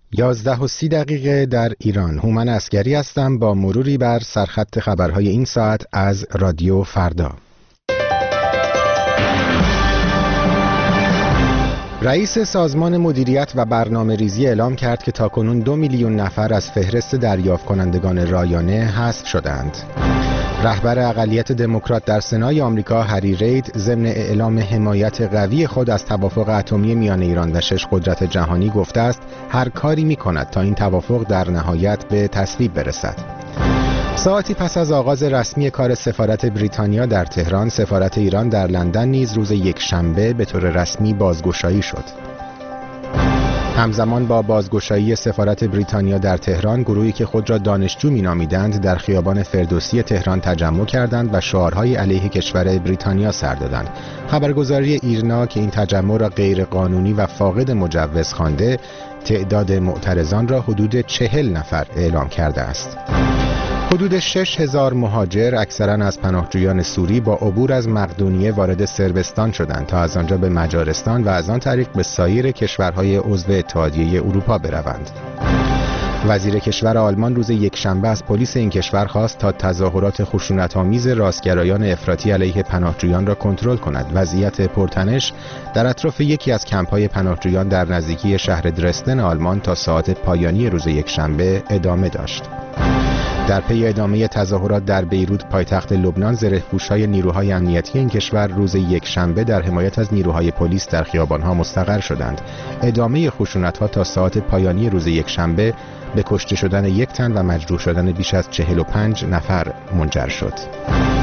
11:30 در ایران. هومن عسگری هستم با مروری بر سرخط خبرهای این ساعت از رادیو فردا. رئیس سازمان مدیریت و برنامه‌ریزی اعلام کرد که تاکنون 2 میلیون نفر از فهرست دریافت کنندگان رایانه حذف شدند. رهبر اقلیت دموکرات در سنای آمریکا هری رید ضمن اعلام حمایت قوی خود از توافق اتمی میان ایران و 6 قدرت جهانی گفته است هر کاری می‌کند تا این توافق در نهایت به تصویب برسد. ساعتی پس از آغاز رسمی کار سفارت بریتانیا در تهران، سفارت ایران در لندن نیز روز یکشنبه به طور رسمی بازگشایی شد. همزمان با بازگشایی سفارت بریتانیا در تهران، گروهی که خود را دانشجو می‌نامیدند در خیابان فردوسی تهران تجمع کردند و شعارهای علیه کشور بریتانیا سر دادند. خبرگزاری ایرنا که این تجمع را غیر قانونی و فاقد مجوز خوانده، تعداد معترضان را حدود 40 نفر اعلام کرده است. حدود 6000 مهاجر اکثراً از پناهجویان سوری با عبور از مقدونیه وارد صربستان شدند تا از آنجا به مجارستان و از آن طریق به سایر کشورهای عضو اتحادیه اروپا بروند. وزیر کشور آلمان روز یکشنبه از پلیس این کشور خواست تا تظاهرات خشونت‌آمیز راستگرایان افراطی علیه پناهجویان را کنترل کند. وضعیت پرتنش در اطراف یکی از کمپ‌های پناهجویان در نزدیکی شهر درستن آلمان تا ساعات پایانی روز یکشنبه ادامه داشت. در پی ادامه تظاهرات در بیروت پایتخت لبنان، زره‌پوش‌های نیروهای امنیتی این کشور روز یکشنبه در حمایت از نیروهای پلیس در خیابان‌ها مستقر شدند. ادامه خشونت‌ها تا ساعات پایانی روز یکشنبه به کشته شدن 1 تن و مجروح شدن بیش از 45 نفر منجر شد.